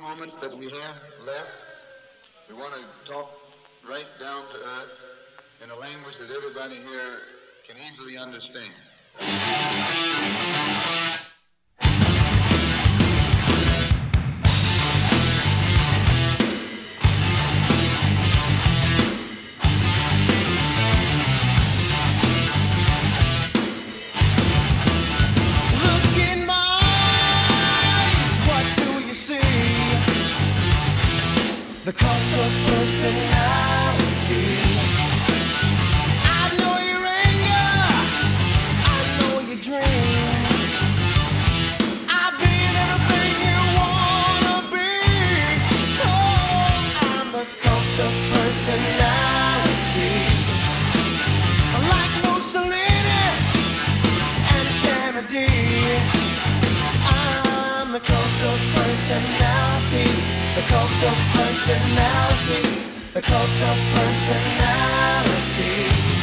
moments that we have left, we want to talk right down to earth in a language that everybody here can easily understand. The cult of personality. I know your anger, I know your dreams. I've been everything you wanna be. Oh, I'm the cult of personality. Like Mussolini and Kennedy, I'm the cult of personality. The cult of personality, the cult of personality.